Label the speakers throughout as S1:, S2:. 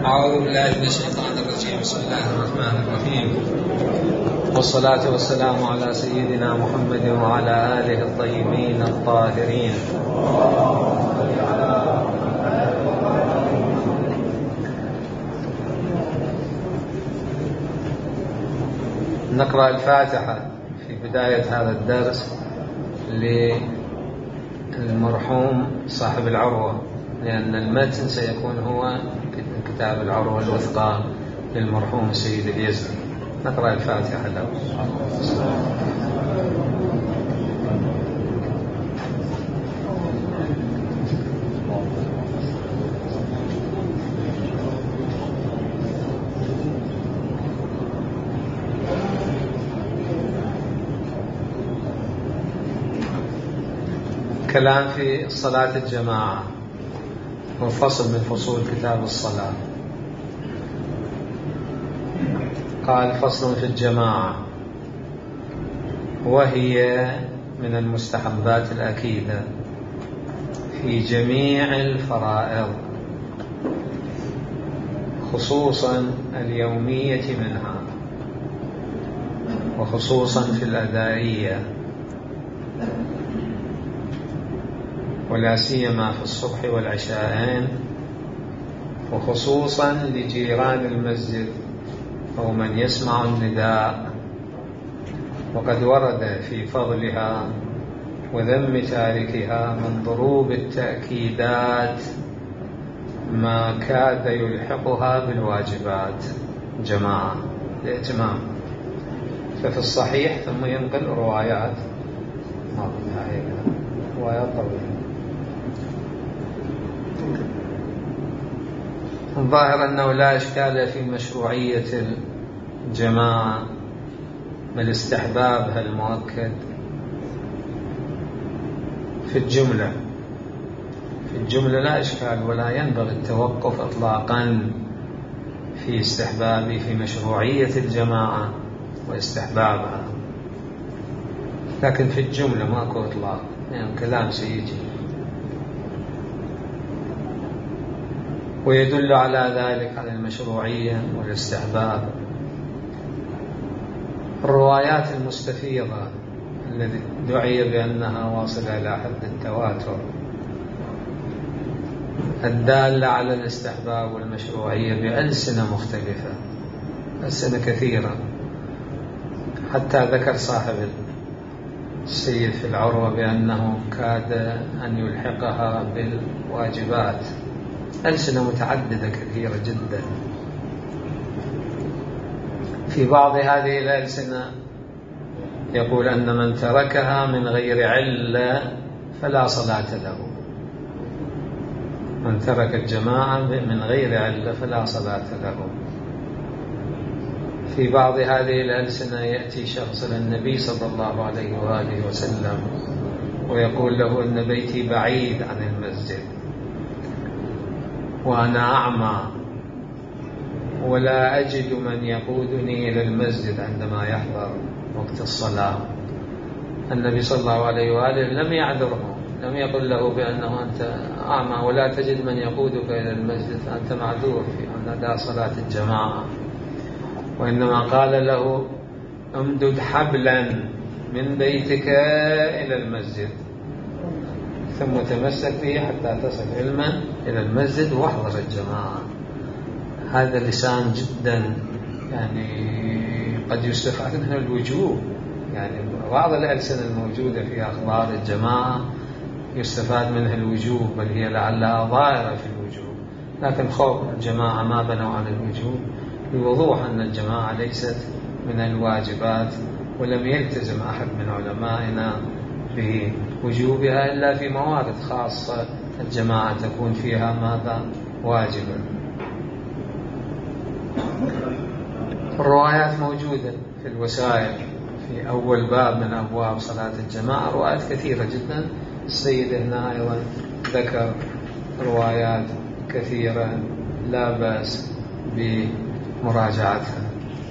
S1: أعوذ بالله من الشيطان الرجيم. بسم الله الرحمن الرحيم، والصلاة والسلام على سيدنا محمد وعلى آله الطيبين الطاهرين. نقرأ الفاتحة في بداية هذا الدرس للمرحوم صاحب العروة، لأن المتن سيكون هو كتاب العروة الوثقى للمرحوم السيد اليزني. نقرأ الفاتحة له. كلام في صلاة الجماعة، وفصل من فصول كتاب الصلاة. قال: فصل في الجماعة، وهي من المستحبات الأكيدة في جميع الفرائض، خصوصا اليومية منها، وخصوصا في الأدائية، ولا سيما في الصبح والعشاءين، وخصوصا لجيران المسجد أو من يسمع النداء. وقد ورد في فضلها وذم تاركها من ضروب التأكيدات ما كاد يلحقها بالواجبات جماعة الائتمام. ففي الصحيح ثم ينقل روايات طويلة. الظاهر أنه لا إشكال في مشروعية الجماعة، بل استحبابها المؤكد في الجملة لا إشكال، ولا ينبغي التوقف إطلاقا في استحباب في مشروعية الجماعة واستحبابها، لكن في الجملة ماكو إطلاق، يعني كلام سيجي. ويدل على ذلك، على المشروعية والاستحباب، الروايات المستفيضة التي دعي بأنها واصلة إلى حد التواتر، الدالة على الاستحباب والمشروعية بألسنة مختلفة، ألسنة كثيرة، حتى ذكر صاحب السيد في العروة بأنه كاد أن يلحقها بالواجبات، ألسنة متعددة كثيرة جدا. في بعض هذه الألسنة يقول أن من تركها من غير علة فلا صلاة له، من ترك الجماعة من غير علة فلا صلاة له. في بعض هذه الألسنة يأتي شخص إلى النبي صلى الله عليه وآله وسلم ويقول له أن بيتي بعيد عن المسجد وأنا أعمى ولا أجد من يقودني إلى المسجد عندما يحضر وقت الصلاة. النبي صلى الله عليه وآله لم يعذره، لم يقل له بأنه أنت أعمى ولا تجد من يقودك إلى المسجد فأنت معذور في أن أداء صلاة الجماعة، وإنما قال له: امدد حبلا من بيتك إلى المسجد ثم تمسك به حتى تصل علما إلى المسجد واحضر الجماعة. هذا لسان جدا يعني قد يستفاد منه الوجوب، يعني بعض الألسنة الموجودة في أخبار الجماعة يستفاد منها الوجوب، بل هي لعلها ظاهرة في الوجوب، لكن خوف الجماعة ما بنوا على الوجوب بوضوح أن الجماعة ليست من الواجبات، ولم يلتزم أحد من علمائنا بوجوبها إلا في موارد خاصة الجماعة تكون فيها ماذا؟ واجبا. الروايات موجودة في الوسائل في أول باب من أبواب صلاة الجماعة، روايات كثيرة جدا. السيد هنا أيضا ذكر روايات كثيرة لا بأس بمراجعتها.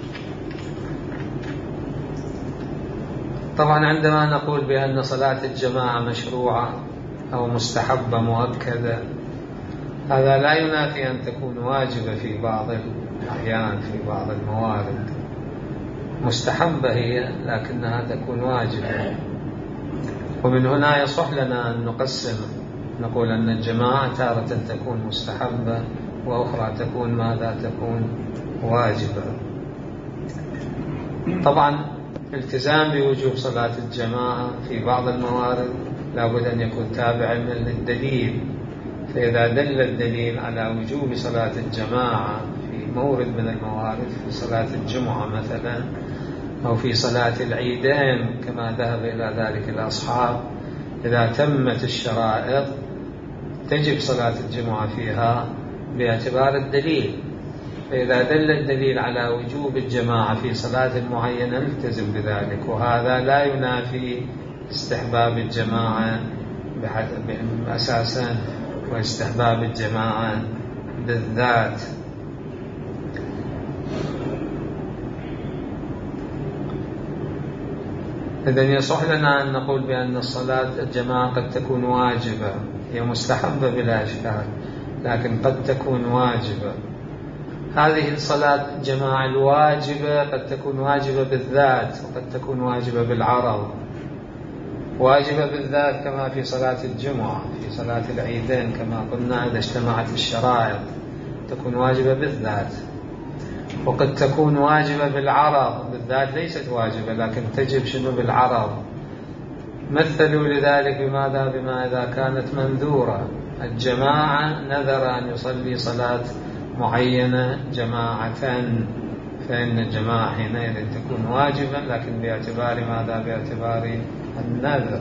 S1: طبعا عندما نقول بأن صلاة الجماعة مشروعة أو مستحبة مؤكدة، هذا لا ينافي أن تكون واجبة في بعض الأحيان، في بعض الموارد مستحبة هي، لكنها تكون واجبة. ومن هنا يصح لنا أن نقسم، نقول أن الجماعة تارة تكون مستحبة وأخرى تكون ماذا؟ تكون واجبة. طبعا الالتزام بوجوب صلاة الجماعة في بعض الموارد لابد أن يكون تابعا للدليل، فإذا دل الدليل على وجوب صلاة الجماعة في مورد من الموارد، في صلاة الجمعة مثلا أو في صلاة العيدين كما ذهب إلى ذلك الأصحاب، إذا تمت الشرائط تجب صلاة الجمعة فيها باعتبار الدليل. فإذا دل الدليل على وجوب الجماعة في صلاة معينة نلتزم بذلك، وهذا لا ينافي استحباب الجماعة أساسا واستحباب الجماعة بالذات. إذن يصح لنا أن نقول بأن الصلاة الجماعة قد تكون واجبة، هي مستحبة بلا إشكال، لكن قد تكون واجبة. هذه الصلاة الجماعة الواجبة قد تكون واجبة بالذات، وقد تكون واجبة بالعرض. واجبة بالذات كما في صلاة الجمعة، في صلاة العيدين كما قلنا إذا اجتمعت الشرائط تكون واجبة بالذات. وقد تكون واجبة بالعرض، بالذات ليست واجبة لكن تجب شنو؟ بالعرض. مثلوا لذلك بماذا؟ بما إذا كانت منذورة، الجماعة نذر أن يصلي صلاة معينة جماعة، فإن الجماعة حينئذ تكون واجبة، لكن باعتبار ماذا؟ باعتبار النذر.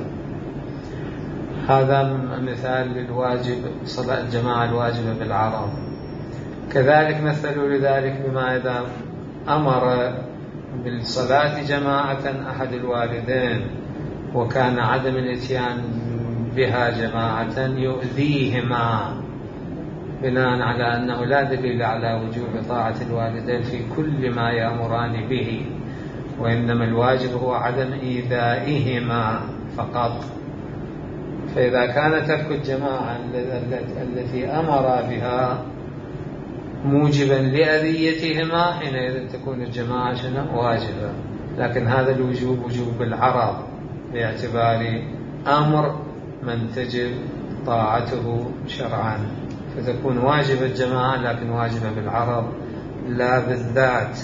S1: هذا مثال للواجب، صلاة الجماعة الواجبة بالعرض. كذلك مثلوا لذلك بما إذا أمر بالصلاة جماعة أحد الوالدين وكان عدم الاتيان بها جماعة يؤذيهما، بناء على أنه لا دليل على وجوب طاعة الوالدين في كل ما يأمران به، وإنما الواجب هو عدم إيذائهما فقط. فإذا كان ترك الجماعة التي أمر بها موجبا لأذيتهما حينئذ تكون الجماعة واجبة، لكن هذا الوجوب وجوب بالعرض باعتبار أمر من تجب طاعته شرعا، فتكون واجبة الجماعة لكن واجبة بالعرض لا بالذات.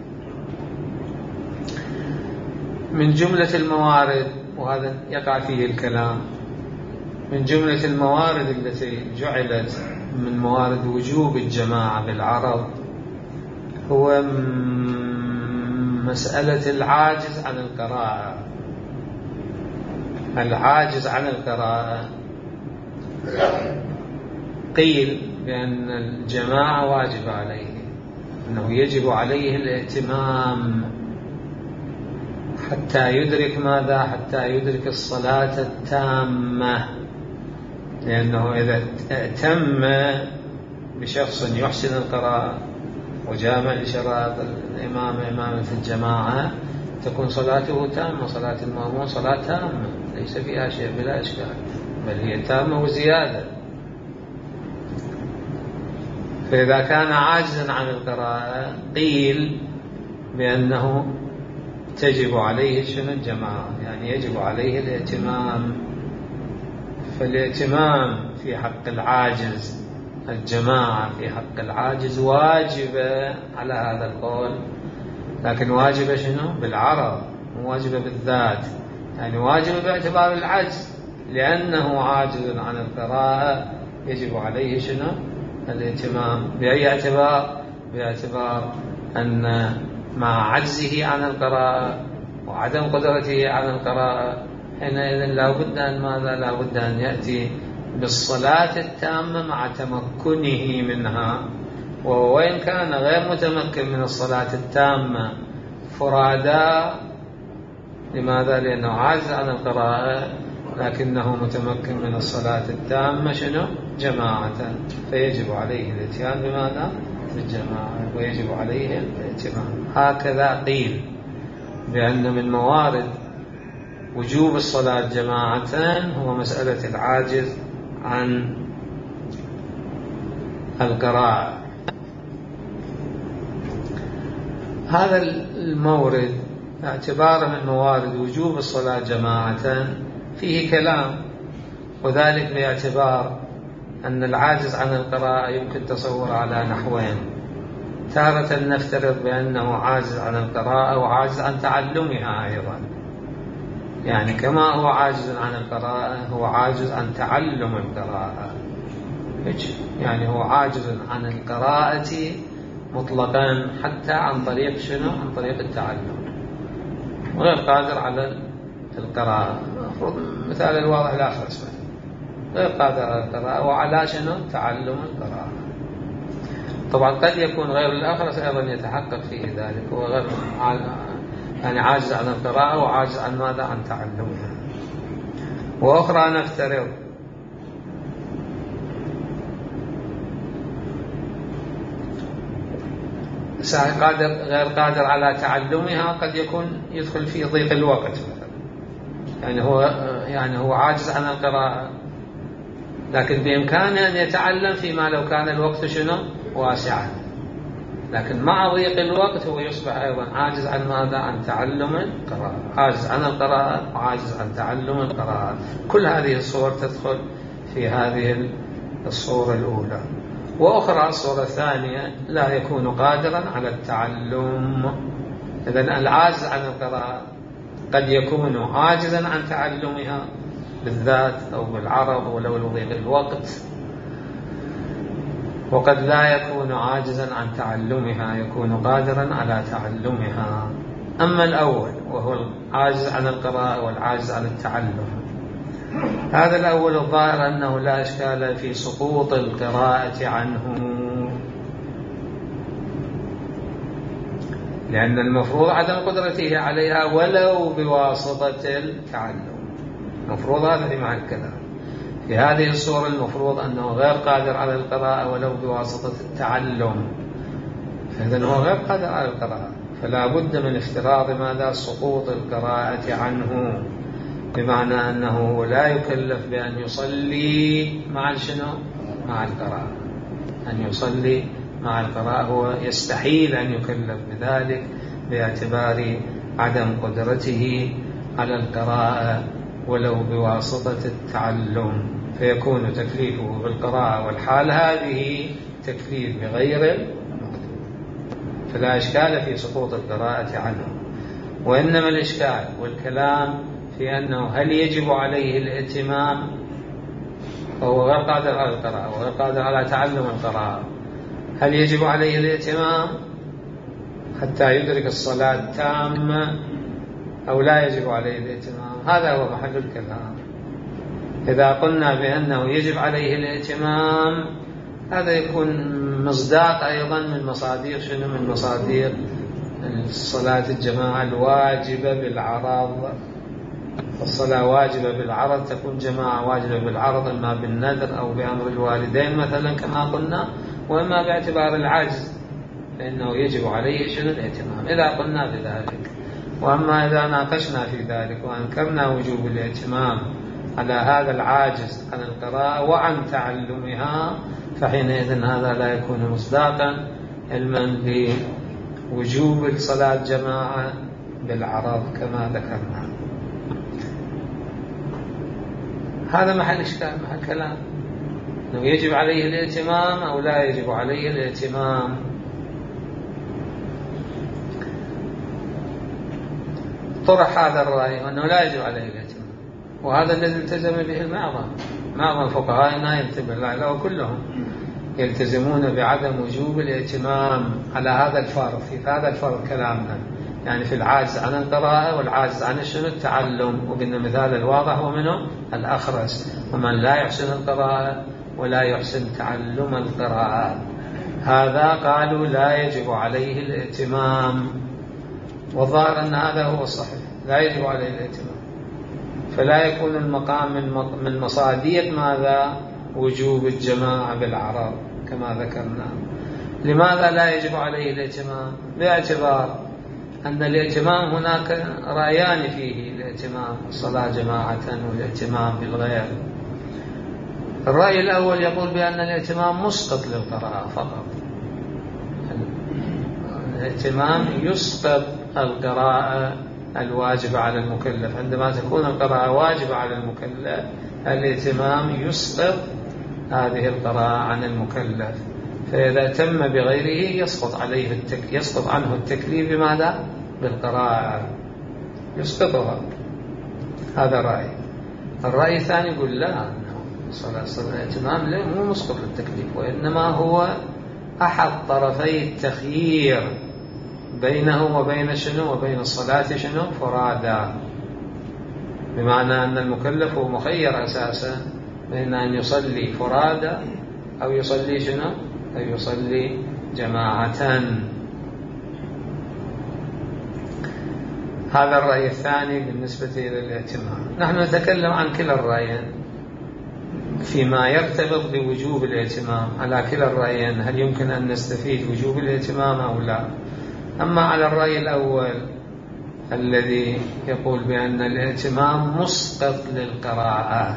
S1: من جملة الموارد، وهذا يقع فيه الكلام، من جملة الموارد التي جعلت من موارد وجوب الجماعة بالعرض هو مسألة العاجز عن القراءة. العاجز عن القراءة قيل بأن الجماعة واجب عليه، أنه يجب عليه الائتمام حتى يدرك ماذا؟ حتى يدرك الصلاة التامة، لأنه إذا ائتم بشخص يحسن القراءة وجامع لشرائط الإمام إمامة الجماعة تكون صلاته تامة. صلاة المأمون صلاة تامة ليس فيها شيء بلا إشكال، بل هي تامة وزيادة. فإذا كان عاجزا عن القراءة قيل بأنه تجب عليه شنو؟ الجماعة، يعني يجب عليه الائتمام. فالائتمام في حق العاجز، الجماعة في حق العاجز واجبة على هذا القول، لكن واجبة شنو؟ بالعرض، مو واجبة بالذات. يعني واجبة باعتبار العجز، لأنه عاجز عن القراءة يجب عليه شنو؟ الائتمام. بأي اعتبار؟ باعتبار أن مع عجزه عن القراءة وعدم قدرته على القراءة حينئذ لا بد أن ماذا؟ لا بد أن يأتي بالصلاة التامة مع تمكنه منها. وإن كان غير متمكن من الصلاة التامة فرادا، لماذا؟ لأنه عاجز عن القراءة، لكنه متمكن من الصلاة التامة شنو؟ جماعة، فيجب عليه الاتيان بماذا؟ بالجماعة، ويجب عليه الائتمام. هكذا قيل بأن من موارد وجوب الصلاة جماعة هو مسألة العاجز عن القراءة. هذا المورد اعتباره من موارد وجوب الصلاة جماعة فيه كلام، وذلك باعتبار أن العاجز عن القراءة يمكن تصور على نحوين: تارة نفترض بأنه عاجز عن القراءة وعاجز عن تعلمها أيضا، يعني كما هو عاجز عن القراءة هو عاجز عن تعلم القراءة، يعني هو عاجز عن القراءة مطلقا حتى عن طريق شنو؟ عن طريق التعلم، غير قادر على القراءة. مثال الواضح الآخر اسمه غير قادر على القراءة وعلى شنو؟ تعلم القراءة. طبعا قد يكون غير الآخر أيضا يتحقق فيه ذلك، هو غير يعني عاجز عن القراءة وعاجز عن ماذا؟ عن تعلمها. وأخرى نفترض غير قادر على تعلمها، قد يكون يدخل في ضيق الوقت مثلا، يعني هو عاجز عن القراءة لكن بإمكانه أن يتعلم فيما لو كان الوقت شنو؟ واسعا، لكن مع ضيق الوقت هو يصبح أيضا عاجز عن ماذا؟ عن تعلم القراءة، عاجز عن القراءة وعاجز عن تعلم القراءة. كل هذه الصور تدخل في هذه الصورة الأولى. وأخرى الصورة الثانية لا يكون قادرا على التعلم. إذن العاجز عن القراءة قد يكون عاجزا عن تعلمها بالذات أو بالعرض ولو لضيق الوقت، وقد لا يكون عاجزا عن تعلمها، يكون قادرا على تعلمها. أما الأول وهو العاجز عن القراءة والعاجز عن التعلم، هذا الأول الظاهر أنه لا إشكال في سقوط القراءة عنه، لأن المفروض عدم قدرته عليها ولو بواسطة التعلم. المفروض هذا في معنى الكلام. في هذه الصورة المفروض أنه غير قادر على القراءة ولو بواسطة التعلم، فإذن هو غير قادر على القراءة، فلا بد من افتراض ماذا؟ سقوط القراءة عنه، بمعنى أنه لا يكلف بأن يصلي مع شنو؟ مع القراءة. أن يصلي مع القراءة هو يستحيل أن يكلف بذلك باعتبار عدم قدرته على القراءة ولو بواسطة التعلم، فيكون تكليفه بالقراءة والحال هذه تكليف بغير المقدور، فلا إشكال في سقوط القراءة عنه. وإنما الإشكال والكلام في أنه هل يجب عليه الائتمام وهو غير قادر على القراءة وغير قادر على تعلم القراءة، هل يجب عليه الائتمام حتى يدرك الصلاة تامة أو لا يجب عليه الائتمام؟ هذا هو محل الكلام. إذا قلنا بأنه يجب عليه الائتمام، هذا يكون مصداق أيضا من مصادر شنو؟ من مصادر الصلاة الجماعة الواجبة بالعرض. الصلاة واجبة بالعرض تكون جماعة واجبة بالعرض إما بالنذر أو بأمر الوالدين مثلا كما قلنا، وإما باعتبار العجز فإنه يجب عليه شنو؟ الائتمام إذا قلنا بذلك. وأما إذا ناقشنا في ذلك وأنكرنا وجوب الائتمام على هذا العاجز عن القراءة وعن تعلمها، فحينئذ هذا لا يكون مصداقا علما بوجوب الصلاة جماعة بالعرض كما ذكرنا. هذا محل إشكال، محل كلام، أنه يجب عليه الائتمام أو لا يجب عليه الائتمام. طرح هذا الرأي وأنه لا يجب عليه الائتمام، وهذا الذي التزم به معظم فقهائنا وكلهم يلتزمون بعدم وجوب الائتمام على هذا الفرض. في هذا الفرض كلامنا يعني في العاجز عن القراءة والعاجز عن التعلم، وقلنا مثال الواضح هو منه الأخرس، ومن لا يحسن القراءة ولا يحسن تعلم القراءة، هذا قالوا لا يجب عليه الائتمام. والظاهر أن هذا هو الصحيح، لا يجب عليه الائتمام، فلا يكون المقام من مصاديق ماذا؟ وجوب الجماعة بالعرض كما ذكرنا. لماذا لا يجب عليه الائتمام؟ باعتبار أن الائتمام هناك رأيان فيه: الائتمام الصلاة جماعة والائتمام بالغير. الرأي الأول يقول بأن الائتمام مسقط للقراءة فقط. الائتمام يسقط القراءة الواجبة على المكلف. عندما تكون القراءة واجبة على المكلف الائتمام يسقط هذه القراءة عن المكلف، فإذا تم بغيره يسقط عنه التكليف بماذا؟ بالقراءة، يسقطها. هذا رأي. الرأي الثاني يقول لا، صلاة الائتمام مو مسقط للتكليف، وإنما هو أحد طرفي التخيير بينه وبين شنو؟ وبين الصلاة شنو؟ فرادا، بمعنى أن المكلف هو مخير أساسا بين أن يصلي فرادا أو يصلي شنو؟ أو يصلي جماعة. هذا الرأي الثاني بالنسبة إلى الائتمام. نحن نتكلم عن كلا الرأيين فيما يرتبط بوجوب الائتمام. على كلا الرأيين هل يمكن أن نستفيد وجوب الائتمام أو لا؟ أما على الرأي الأول الذي يقول بأن الائتمام مسقط للقراءة،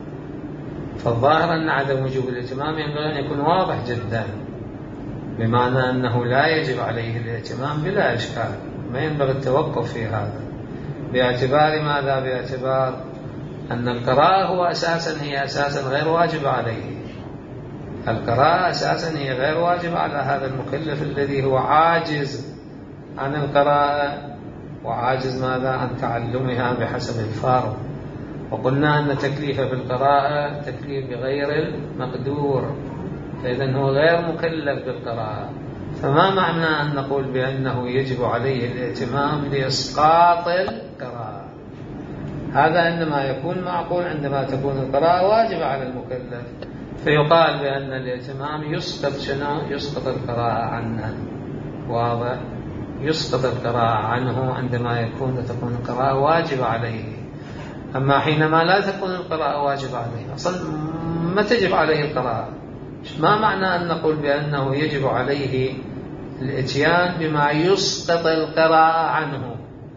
S1: فالظاهر أن عدم وجوب الائتمام ينبغي أن يكون واضح جدا، بمعنى أنه لا يجب عليه الائتمام بلا إشكال، ما ينبغي التوقف في هذا. باعتبار ماذا؟ باعتبار أن القراءة هو هي أساسا غير واجب عليه. القراءة أساسا هي غير واجب على هذا المكلف الذي هو عاجز عن القراءة وعاجز ماذا؟ عن تعلمها بحسب الفرض. وقلنا أن تكليفه في القراءة تكليف بغير المقدور، فإذا هو غير مكلف بالقراءة. فما معنى أن نقول بأنه يجب عليه الائتمام لإسقاط القراءة؟ هذا إنما يكون معقول عندما تكون القراءة واجبة على المكلف، فيقال بأن الائتمام يسقط شنو؟ يسقط القراءة عنه. واضح؟ يسقط القراءة عنه عندما تكون القراءة واجبة عليه. أما حينما لا تكون القراءة واجبة عليه، أصلا ما تجب عليه القراءة، ما معنى أن نقول بأنه يجب عليه الاتيان بما يسقط القراءة عنه؟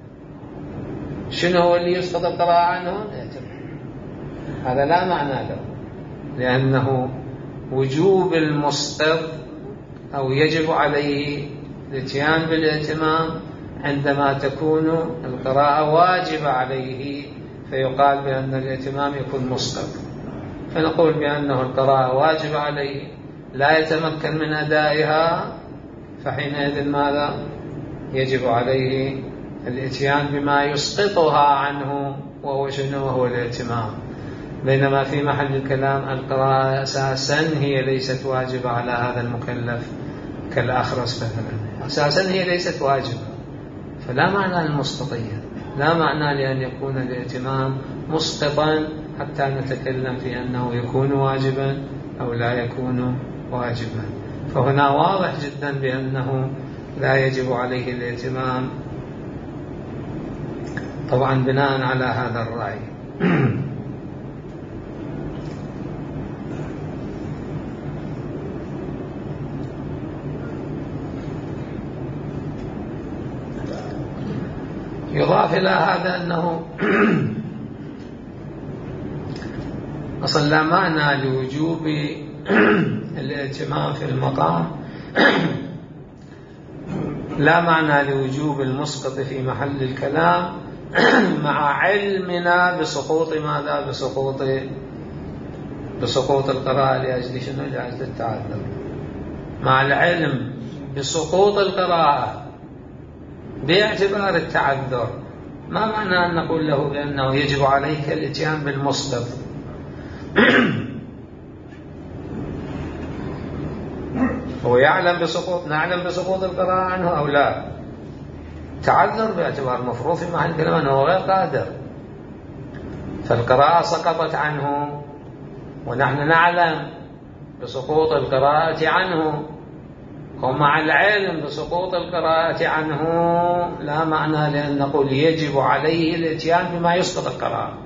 S1: شنو هو اللي يسقط القراءة عنه؟ هذا لا معنى له، لأنه وجوب المسقط أو يجب عليه الاتيان بالائتمام عندما تكون القراءة واجبة عليه، فيقال بأن الائتمام يكون مسقط. فنقول بأنه القراءة واجبة عليه لا يتمكن من أدائها، فحينئذ ماذا؟ يجب عليه الاتيان بما يسقطها عنه، وهو شنو؟ وهو الائتمام. بينما في محل الكلام القراءة أساسا هي ليست واجبة على هذا المكلف، كالأخرس مثلا أساسا هي ليست واجبة، فلا معنى للمسقطية، لا معنى لأن يكون الائتمام مسقطا حتى نتكلم في أنه يكون واجبا أو لا يكون واجبا. فهنا واضح جدا بأنه لا يجب عليه الائتمام، طبعا بناء على هذا الرأي. يضاف إلى هذا أنه أصلا لا معنى لوجوب الائتمام في المقام لا معنى لوجوب المسقط في محل الكلام مع علمنا بسقوط ماذا؟ بسقوط القراءة لأجل شنو؟ لأجل التعذر. مع العلم بسقوط القراءة باعتبار التعذر، ما معنى أن نقول له بأنه يجب عليك الاتيان بالمسقط؟ هو نعلم بسقوط القراءة عنه أو لا؟ تعذر باعتبار مفروض في محل الكلام أنه غير قادر، فالقراءة سقطت عنه ونحن نعلم بسقوط القراءة عنه، ومع العلم بسقوط القراءة عنه لا معنى لأن نقول يجب عليه الاتيان بما يسقط القراءة،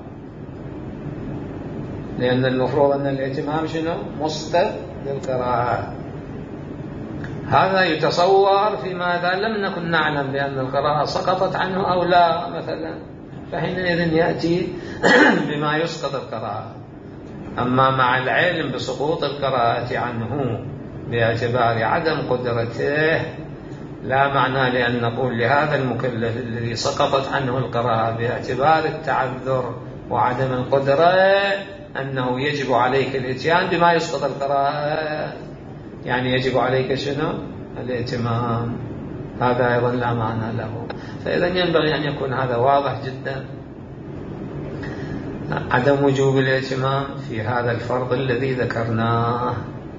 S1: لأن المفروض أن الائتمام شنو؟ مسقط للقراءة. هذا يتصور في ماذا لم نكن نعلم بأن القراءة سقطت عنه أو لا مثلا، فحينئذ يأتي بما يسقط القراءة. أما مع العلم بسقوط القراءة عنه باعتبار عدم قدرته لا معنى لأن نقول لهذا المكلف الذي سقطت عنه القراءة باعتبار التعذر وعدم القدرة أنه يجب عليك الاتيان بما يسقط القراءة، يعني يجب عليك شنو؟ الائتمام. هذا أيضا لا معنى له. فإذا ينبغي أن يكون هذا واضح جدا، عدم وجوب الائتمام في هذا الفرض الذي ذكرناه.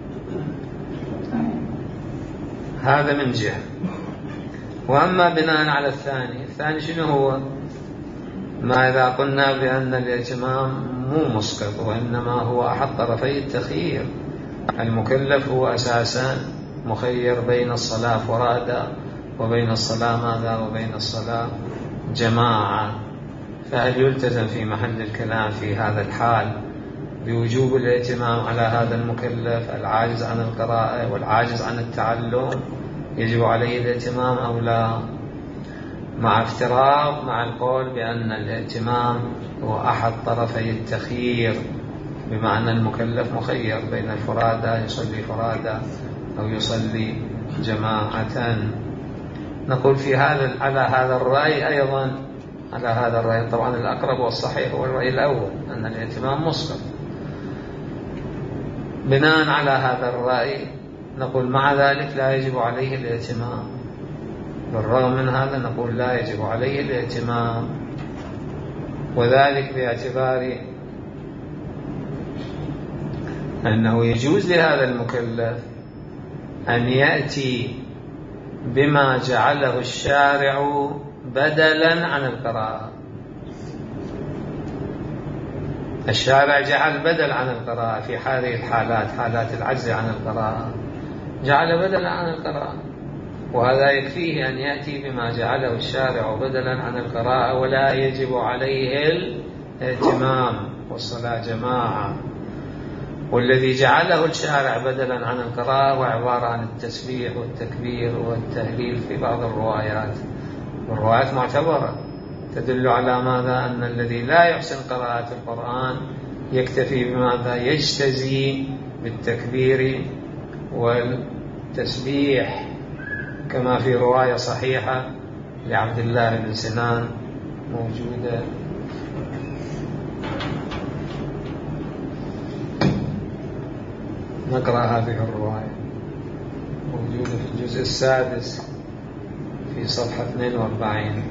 S1: هذا من جهة. وأما بناء على الثاني شنو هو؟ ما إذا قلنا بأن الائتمام مو مسقط وإنما هو أحد طرفي التخيير. المكلف هو أساسا مخير بين الصلاة فرادى وبين الصلاة ماذا؟ وبين الصلاة جماعة. فهل يلتزم في محل الكلام في هذا الحال بوجوب الائتمام على هذا المكلف العاجز عن القراءة والعاجز عن التعلم؟ يجب عليه الائتمام أو لا؟ مع افتراض مع القول بأن الائتمام هو أحد طرفي التخيير، بمعنى المكلف مخير بين الفرادى، يصلي فرادى أو يصلي جماعة. نقول في على هذا الرأي أيضا، على هذا الرأي طبعا الأقرب والصحيح هو الرأي الأول أن الائتمام مسقط. بناء على هذا الرأي نقول مع ذلك لا يجب عليه الائتمام. بالرغم من هذا نقول لا يجب عليه الائتمام، وذلك باعتبار أنه يجوز لهذا المكلف أن يأتي بما جعله الشارع بدلا عن القراءة. الشارع جعل بدل عن القراءة في هذه الحالات، حالات العجز عن القراءة، جعل بدلا عن القراءة، وهذا يكفيه أن يأتي بما جعله الشارع بدلا عن القراءة ولا يجب عليه الائتمام والصلاة جماعة. والذي جعله الشارع بدلا عن القراءة هو عبارة عن التسبيح والتكبير والتهليل في بعض الروايات، والروايات معتبرة تدل على ماذا؟ أن الذي لا يحسن قراءة القرآن يكتفي بماذا؟ يجتزي بالتكبير والتسبيح، كما في رواية صحيحة لعبد الله بن سنان موجودة نقرأ هذه الرواية، موجودة في الجزء السادس في صفحة 42.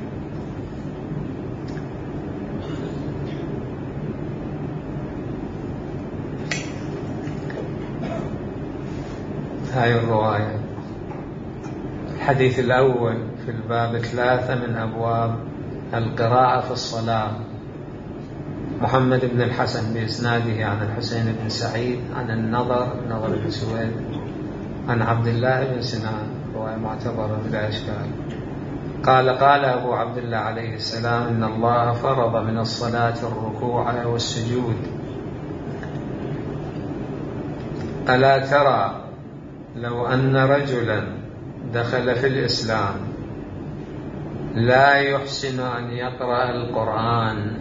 S1: هاي الرواية. الحديث الأول في الباب 3 من أبواب القراءة في الصلاة. محمد بن الحسن بإسناده عن الحسين بن سعيد عن النضر بن سويد عن عبد الله بن سنان، رواية معتبرة بلا إشكال. قال أبو عبد الله عليه السلام: إن الله فرض من الصلاة الركوع والسجود، ألا ترى لو أن رجلا دخل في الإسلام لا يحسن أن يقرأ القرآن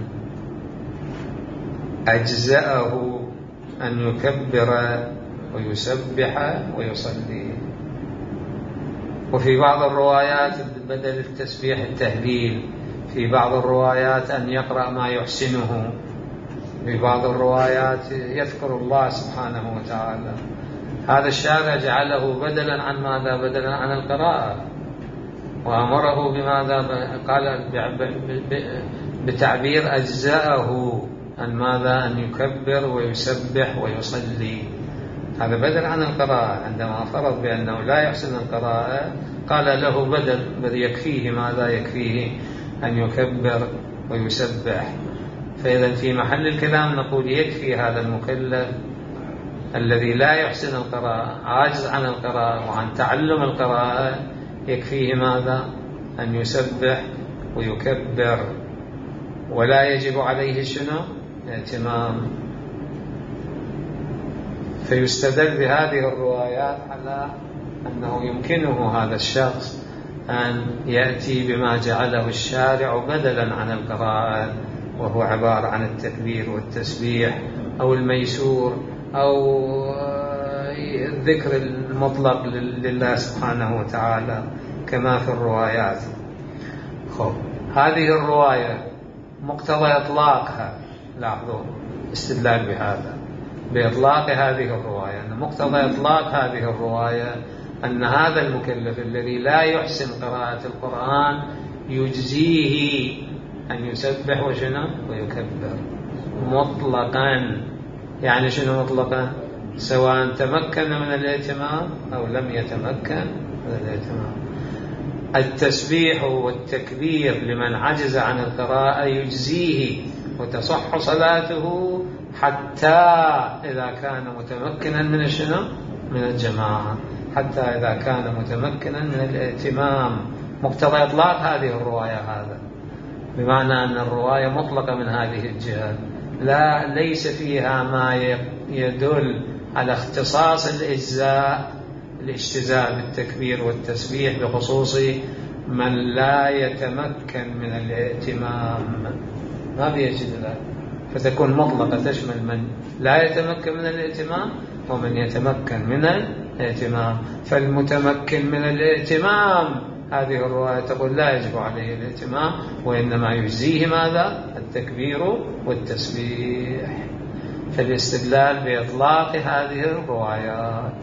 S1: أجزأه أن يكبر ويسبح ويصلي. وفي بعض الروايات بدل التسبيح التهليل، في بعض الروايات أن يقرأ ما يحسنه، في بعض الروايات يذكر الله سبحانه وتعالى. هذا الشارع جعله بدلا عن ماذا؟ بدلا عن القراءة، وأمره بماذا؟ قال بتعبير أجزاءه أن ماذا؟ أن يكبر ويسبح ويصلي. هذا بدل عن القراءة. عندما فرض بأنه لا يحسن القراءة قال له بدل يكفيه ماذا؟ يكفيه أن يكبر ويسبح. فإذا في محل الكلام نقول يكفي هذا المكلف الذي لا يحسن القراءة، عاجز عن القراءة وعن تعلم القراءة، يكفيه ماذا؟ أن يسبح ويكبر، ولا يجب عليه شنو؟ الائتمام. فيستدل بهذه الروايات على أنه يمكنه هذا الشخص أن يأتي بما جعله الشارع بدلا عن القراءة، وهو عبارة عن التكبير والتسبيح أو الميسور أو الذكر المطلق لله سبحانه وتعالى كما في الروايات. هذه الرواية مقتضى إطلاقها، لاحظوا استدلال بهذا بإطلاق هذه الرواية، أن مقتضى إطلاق هذه الرواية أن هذا المكلف الذي لا يحسن قراءة القرآن يجزيه أن يسبح وشنو ويكبر مطلقا. يعني شنو مطلقا؟ سواء تمكن من الائتمام أو لم يتمكن من الائتمام. التسبيح والتكبير لمن عجز عن القراءة يجزيه وتصح صلاته حتى إذا كان متمكنا من شنو؟ من الجماعة، حتى إذا كان متمكنا من الائتمام. مقتضى إطلاق هذه الرواية هذا، بمعنى أن الرواية مطلقة من هذه الجهة، لا ليس فيها ما يدل على اختصاص الاجتزاء بالتكبير والتسبيح بخصوص من لا يتمكن من الائتمام، ما بيجد ذلك، فتكون مطلقة تشمل من لا يتمكن من الائتمام ومن يتمكن من الائتمام. فالمتمكن من الائتمام هذه الرواية تقول لا يجب عليه الائتمام، وإنما يجزيه ماذا؟ التكبير والتسبيح. فالاستدلال بإطلاق هذه الروايات.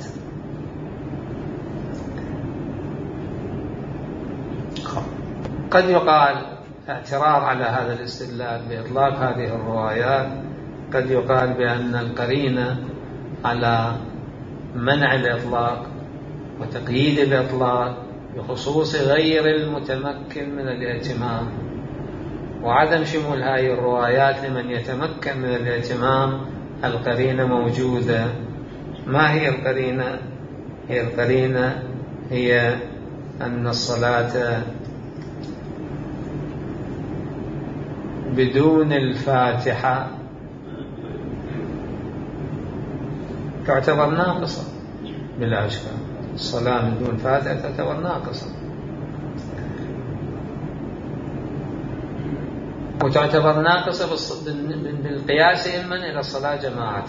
S1: قد يقال اعتراض على هذا الاستدلال بإطلاق هذه الروايات، قد يقال بأن القرينة على منع الإطلاق وتقييد الإطلاق بخصوص غير المتمكن من الائتمام وعدم شمول هذه الروايات لمن يتمكن من الائتمام، القرينة موجودة. ما هي القرينة؟ هي القرينة هي أن الصلاة بدون الفاتحة تعتبر ناقصة بلا إشكال. الصلاة بدون فاتحة تعتبر ناقصة، وتعتبر ناقصة بالقياس علما إلى الصلاة جماعة.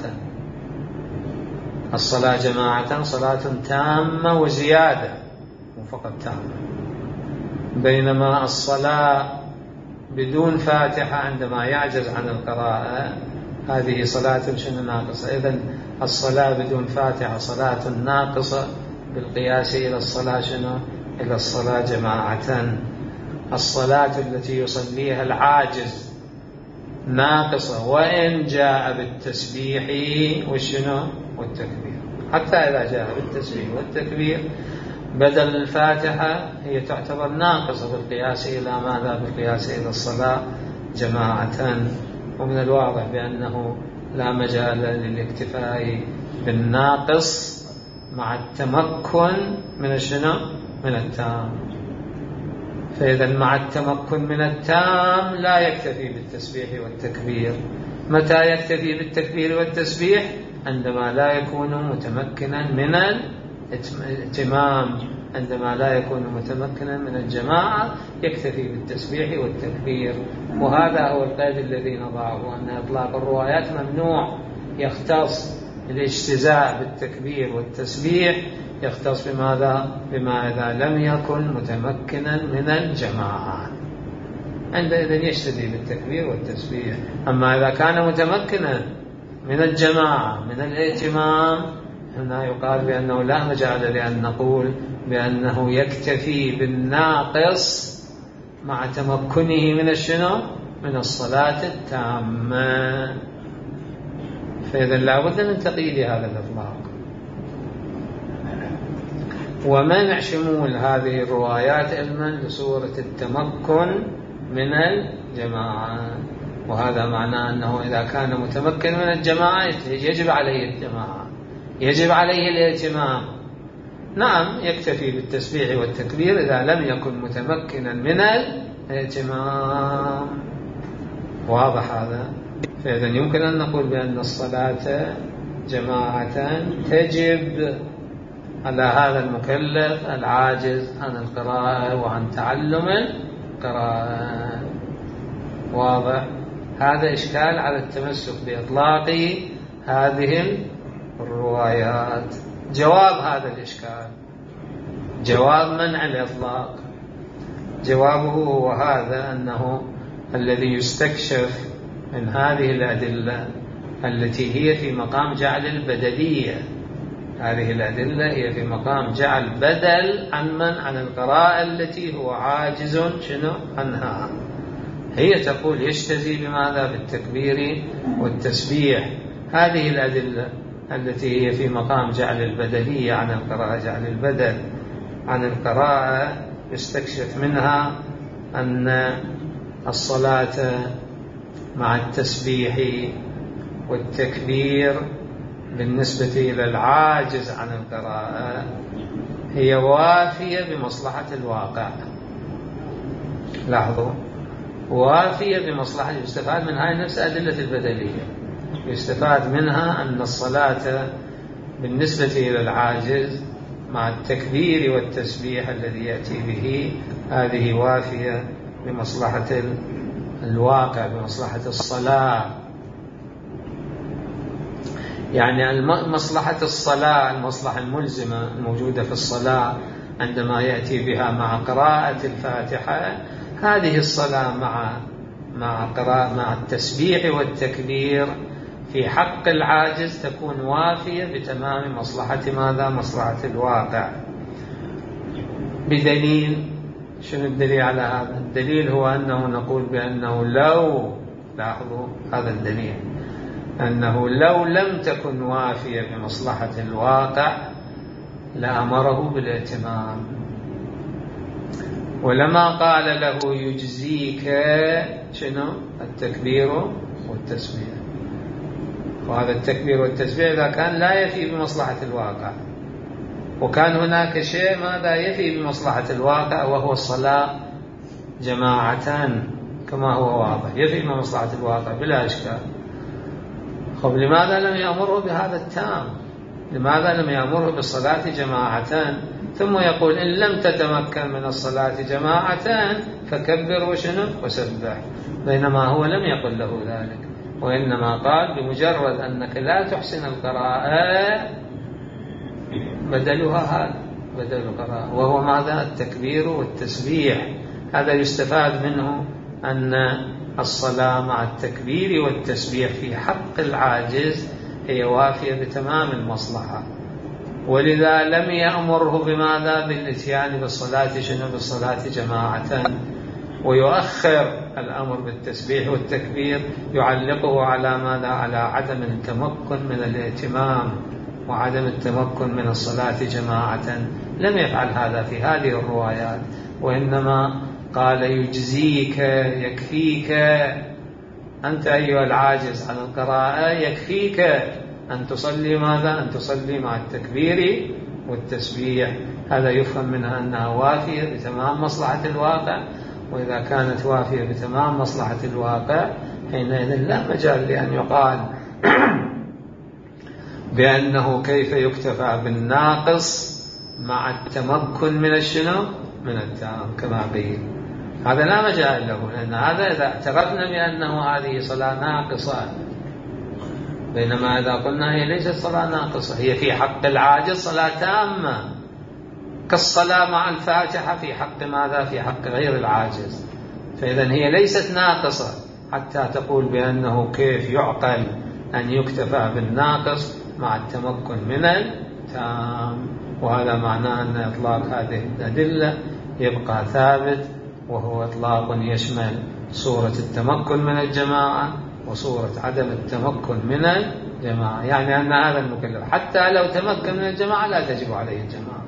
S1: الصلاة جماعة صلاة تامة وزيادة وفقط تامة، بينما الصلاة بدون فاتحة عندما يعجز عن القراءة هذه صلاة شنو ناقصة. إذن الصلاة بدون فاتحة صلاة ناقصة بالقياس إلى الصلاة شنو؟ إلى الصلاة جماعة. الصلاة التي يصليها العاجز ناقصة وإن جاء بالتسبيح والشنو والتكبير، حتى إذا جاء بالتسبيح والتكبير بدل الفاتحة هي تعتبر ناقصة بالقياس إلى ماذا؟ بالقياس إلى الصلاة جماعة. ومن الواضح بأنه لا مجال للاكتفاء بالناقص مع التمكن من الشنو؟ من التام. فإذا مع التمكن من التام لا يكتفي بالتسبيح والتكبير. متى يكتفي بالتكبير والتسبيح؟ عندما لا يكون متمكنا من الاتمام، عندما لا يكون متمكنا من الجماعة يكتفي بالتسبيح والتكبير. وهذا هو القيد الذي نضعه، أن إطلاق الروايات ممنوع، يختص الاجتزاء بالتكبير والتسبيح، يختص بماذا؟ بما إذا لم يكن متمكنا من الجماعة، عندئذ يجتزي بالتكبير والتسبيح. أما إذا كان متمكنا من الجماعة من الائتمام هنا يقال بأنه لا مجال لأن نقول بأنه يكتفي بالناقص مع تمكنه من الشنو؟ من الصلاة التامة. فإذا لا بد من تقييد هذا الإطلاق ومنع شمول هذه الروايات علما لصورة التمكن من الجماعة. وهذا معناه أنه إذا كان متمكن من الجماعة يجب عليه الجماعة، يجب عليه الائتمام. نعم يكتفي بالتسبيح والتكبير إذا لم يكن متمكنا من الائتمام. واضح هذا؟ فإذا يمكن أن نقول بأن الصلاة جماعة تجب على هذا المكلف العاجز عن القراءة وعن تعلم القراءة. واضح؟ هذا إشكال على التمسك بإطلاق هذه الروايات. جواب هذا الإشكال، جواب منع الإطلاق، جوابه هو هذا: أنه الذي يستكشف من هذه الأدلة التي هي في مقام جعل البدلية، هذه الأدلة هي في مقام جعل بدل عن القراءة التي هو عاجز عنها. هي تقول يجتزي بماذا؟ بالتكبير والتسبيح. هذه الأدلة التي هي في مقام جعل البدلية عن القراءة، جعل البدل عن القراءة، يستكشف منها أن الصلاة مع التسبيح والتكبير بالنسبة إلى العاجز عن القراءة هي وافية بمصلحة الواقع. لاحظوا، وافية بمصلحة. يستفاد من هاي نفس أدلة البدلية، يستفاد منها أن الصلاة بالنسبة إلى العاجز مع التكبير والتسبيح الذي يأتي به هذه وافية بمصلحة الواقع، بمصلحة الصلاة. يعني مصلحة الصلاة، المصلحة الملزمة الموجودة في الصلاة عندما يأتي بها مع قراءة الفاتحة، هذه الصلاة مع التسبيح والتكبير في حق العاجز تكون وافية بتمام مصلحة ماذا؟ مصلحة الواقع. بدليل، شنو الدليل على هذا؟ الدليل هو أنه نقول بأنه لو، لاحظوا هذا الدليل، أنه لو لم تكن وافية بمصلحة الواقع لأمره بالاتمام، ولما قال له يجزيك شنو؟ التكبير والتسبيح. وهذا التكبير والتسبيح إذا كان لا يفي بمصلحة الواقع، وكان هناك شيء ماذا يفي بمصلحة الواقع وهو الصلاة جماعة كما هو واضح، يفي بمصلحة الواقع بلا إشكال. خب لماذا لم يأمره بهذا التام؟ لماذا لم يأمره بالصلاة جماعة ثم يقول إن لم تتمكن من الصلاة جماعة فكبر وسبح؟ بينما هو لم يقل له ذلك، وإنما قال بمجرد أنك لا تحسن القراءة بدلها هذا، بدل القراءة وهو ماذا؟ التكبير والتسبيح. هذا يستفاد منه أن الصلاة مع التكبير والتسبيح في حق العاجز هي وافية بتمام المصلحة، ولذا لم يأمره بماذا؟ بالاتيان بالصلاة بالصلاة جماعة، ويؤخر الأمر بالتسبيح والتكبير يعلقه على ماذا؟ على عدم التمكن من الائتمام وعدم التمكن من الصلاة جماعة. لم يفعل هذا في هذه الروايات، وإنما قال يجزيك، يكفيك أنت أيها العاجز عن القراءة، يكفيك أن تصلي ماذا؟ أن تصلي مع التكبير والتسبيح. هذا يفهم منها أنها وافية بتمام مصلحة الواقع، وإذا كانت وافية بتمام مصلحة الواقع حينئذ لا مجال لأن يقال بأنه كيف يكتفى بالناقص مع التمكن من من التام كما قيل. هذا لا مجال له، لأن هذا إذا اعترفنا بأنه هذه صلاة ناقصة، بينما إذا قلنا هي ليست صلاة ناقصة، هي في حق العاجز صلاة تامة كالصلاة مع الفاتحة في حق ماذا؟ في حق غير العاجز. فإذا هي ليست ناقصة حتى تقول بأنه كيف يعقل أن يكتفى بالناقص مع التمكن من التام. وهذا معناه أن إطلاق هذه الأدلة يبقى ثابت، وهو إطلاق يشمل صورة التمكن من الجماعة وصورة عدم التمكن من الجماعة. يعني أن هذا المكلف حتى لو تمكن من الجماعة لا تجب عليه الجماعة،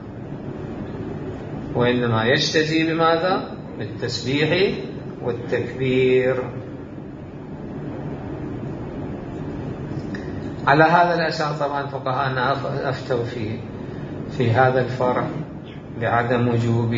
S1: وإنما يجتزي بماذا؟ بالتسبيح والتكبير. على هذا الأساس طبعا فقهاءنا أفتوا في هذا الفرع بعدم وجوب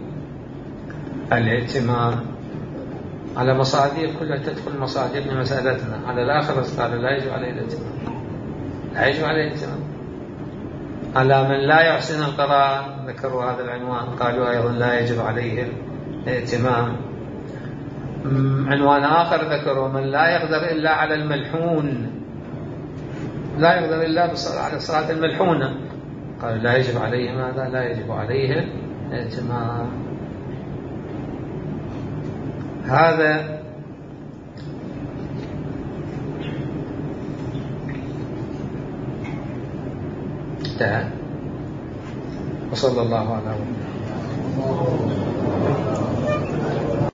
S1: الائتمام على مصادر كلها تدخل مصادر مسألتنا. على الآخر قال لا يجب عليه الائتمام، لا يجب عليه الائتمام. على من لا يحسن القراءة ذكروا هذا العنوان، قالوا أيضا لا يجب عليه الائتمام. عنوان آخر ذكره: من لا يقدر إلا على الملحون، لا يقدر إلا على الصلاة الملحونة. قال لا يجب عليه ماذا؟ لا يجب عليه الائتمام. هذا انتهى. وصلى الله على محمد.